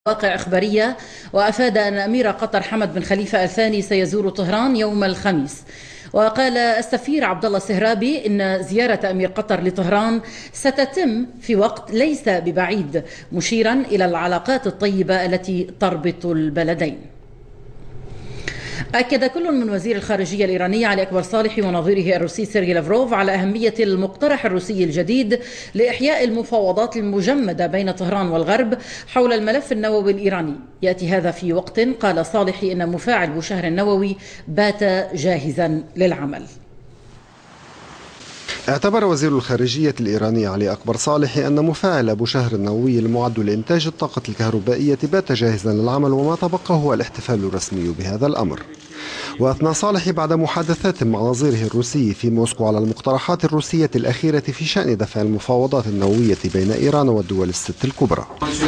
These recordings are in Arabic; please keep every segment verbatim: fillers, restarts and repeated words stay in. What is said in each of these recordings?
مواقع إخبارية، وأفاد أن أمير قطر حمد بن خليفة الثاني سيزور طهران يوم الخميس. وقال السفير عبد الله السهرابي إن زيارة أمير قطر لطهران ستتم في وقت ليس ببعيد، مشيرا إلى العلاقات الطيبة التي تربط البلدين. أكد كل من وزير الخارجية الإيراني علي أكبر صالح ونظيره الروسي سيرجي لافروف على أهمية المقترح الروسي الجديد لإحياء المفاوضات المجمدة بين طهران والغرب حول الملف النووي الإيراني. يأتي هذا في وقت قال صالح إن مفاعل بوشهر النووي بات جاهزا للعمل. اعتبر وزير الخارجية الإيراني علي أكبر صالح أن مفاعل أبو شهر النووي المعد لإنتاج الطاقة الكهربائية بات جاهزا للعمل، وما تبقى هو الاحتفال الرسمي بهذا الأمر. وأثنى صالح بعد محادثات مع نظيره الروسي في موسكو على المقترحات الروسية الأخيرة في شأن دفع المفاوضات النووية بين إيران والدول الست الكبرى.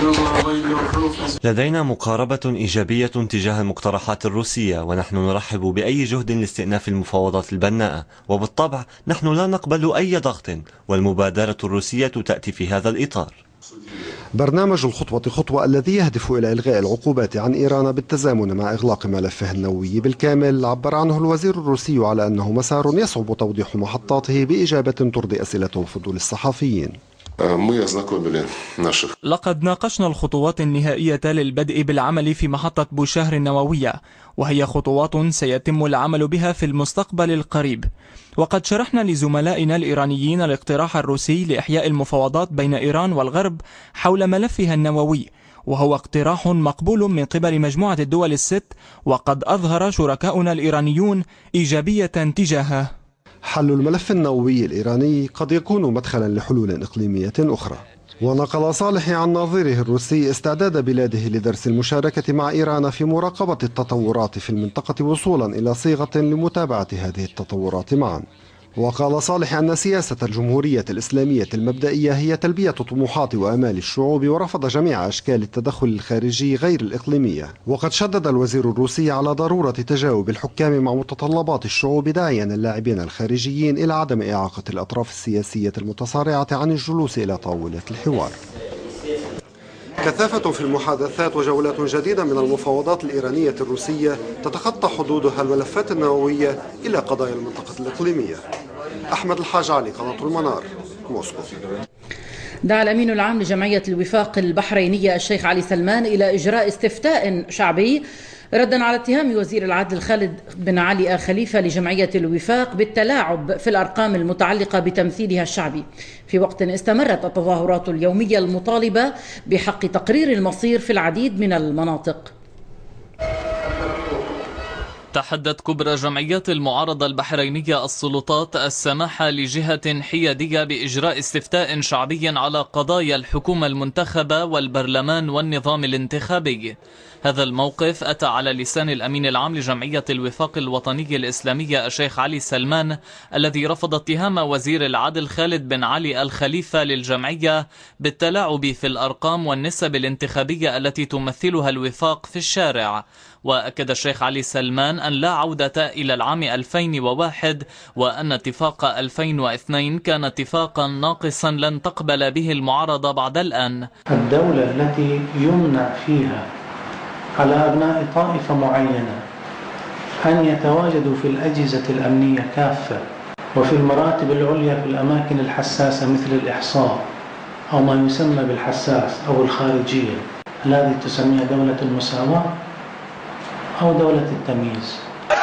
لدينا مقاربة إيجابية تجاه المقترحات الروسية، ونحن نرحب بأي جهد لاستئناف المفاوضات البناءة، وبالطبع نحن لا نقبل أي ضغط، والمبادرة الروسية تأتي في هذا الإطار. برنامج الخطوة خطوة الذي يهدف إلى إلغاء العقوبات عن إيران بالتزامن مع إغلاق ملفه النووي بالكامل، عبر عنه الوزير الروسي على أنه مسار يصعب توضيح محطاته بإجابة ترضي أسئلة وفضول الصحفيين. لقد ناقشنا الخطوات النهائية للبدء بالعمل في محطة بوشهر النووية، وهي خطوات سيتم العمل بها في المستقبل القريب. وقد شرحنا لزملائنا الإيرانيين الاقتراح الروسي لإحياء المفاوضات بين إيران والغرب حول ملفها النووي، وهو اقتراح مقبول من قبل مجموعة الدول الست، وقد أظهر شركاؤنا الإيرانيون إيجابية تجاهه. حل الملف النووي الإيراني قد يكون مدخلا لحلول إقليمية أخرى. ونقل صالح عن نظيره الروسي استعداد بلاده لدرس المشاركة مع إيران في مراقبة التطورات في المنطقة وصولا إلى صيغة لمتابعة هذه التطورات معا. وقال صالح أن سياسة الجمهورية الإسلامية المبدئية هي تلبية طموحات وآمال الشعوب، ورفض جميع أشكال التدخل الخارجي غير الإقليمية. وقد شدد الوزير الروسي على ضرورة تجاوب الحكام مع متطلبات الشعوب، داعيا اللاعبين الخارجيين إلى عدم إعاقة الأطراف السياسية المتصارعة عن الجلوس إلى طاولة الحوار. كثافة في المحادثات وجولات جديدة من المفاوضات الإيرانية الروسية تتخطى حدودها الملفات النووية إلى قضايا المنطقة الإقليمية. أحمد الحاج علي، قناة المنار، موسكو. دعا الأمين العام لجمعية الوفاق البحرينية الشيخ علي سلمان إلى إجراء استفتاء شعبي ردا على اتهام وزير العدل خالد بن علي آل خليفة لجمعية الوفاق بالتلاعب في الأرقام المتعلقة بتمثيلها الشعبي، في وقت استمرت التظاهرات اليومية المطالبة بحق تقرير المصير في العديد من المناطق. تحدت كبرى جمعيات المعارضة البحرينية السلطات السماح لجهة حيادية بإجراء استفتاء شعبي على قضايا الحكومة المنتخبة والبرلمان والنظام الانتخابي. هذا الموقف أتى على لسان الأمين العام لجمعية الوفاق الوطني الإسلامية الشيخ علي سلمان، الذي رفض اتهام وزير العدل خالد بن علي آل خليفة للجمعية بالتلاعب في الأرقام والنسب الانتخابية التي تمثلها الوفاق في الشارع. وأكد الشيخ علي سلمان أن لا عودة إلى العام ألفين وواحد، وأن اتفاق ألفين واثنين كان اتفاقا ناقصا لن تقبل به المعارضة بعد الآن. الدولة التي يمنع فيها على أبناء طائفة معينة أن يتواجدوا في الأجهزة الأمنية كافة وفي المراتب العليا في الأماكن الحساسة مثل الإحصاء أو ما يسمى بالحساس أو الخارجية، الذي تسميها دولة المساواة أو دولة التمييز.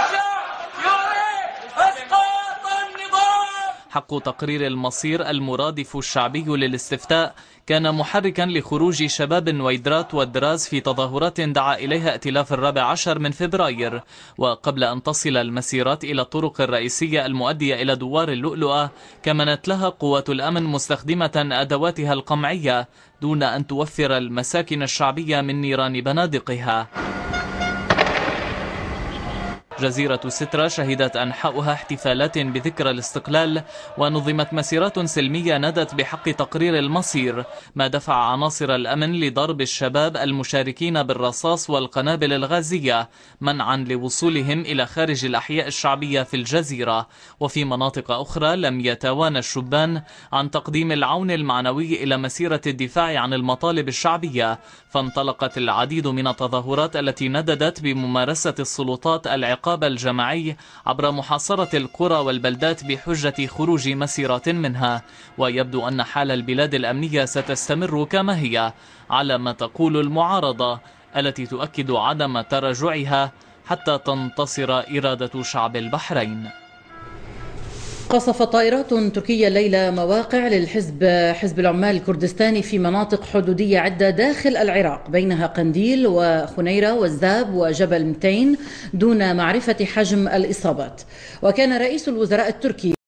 حق تقرير المصير المرادف الشعبي للاستفتاء كان محركا لخروج شباب نويدرات والدراز في تظاهرات دعا إليها ائتلاف الرابع عشر من فبراير. وقبل أن تصل المسيرات إلى الطرق الرئيسية المؤدية إلى دوار اللؤلؤة، كمنت لها قوات الأمن مستخدمة أدواتها القمعية دون أن توفر المساكن الشعبية من نيران بنادقها. جزيرة سترة شهدت أنحاؤها احتفالات بذكرى الاستقلال، ونظمت مسيرات سلمية نادت بحق تقرير المصير، ما دفع عناصر الأمن لضرب الشباب المشاركين بالرصاص والقنابل الغازية منعا لوصولهم إلى خارج الأحياء الشعبية في الجزيرة. وفي مناطق أخرى لم يتوانى الشبان عن تقديم العون المعنوي إلى مسيرة الدفاع عن المطالب الشعبية، فانطلقت العديد من التظاهرات التي نددت بممارسة السلطات العقاب الجماعي عبر محاصرة القرى والبلدات بحجة خروج مسيرات منها. ويبدو أن حال البلاد الأمنية ستستمر كما هي على ما تقول المعارضة، التي تؤكد عدم تراجعها حتى تنتصر إرادة شعب البحرين. قصفت طائرات تركية الليلة مواقع للحزب حزب العمال الكردستاني في مناطق حدودية عدة داخل العراق، بينها قنديل وخنيرة والزاب وجبل متين، دون معرفة حجم الإصابات. وكان رئيس الوزراء التركي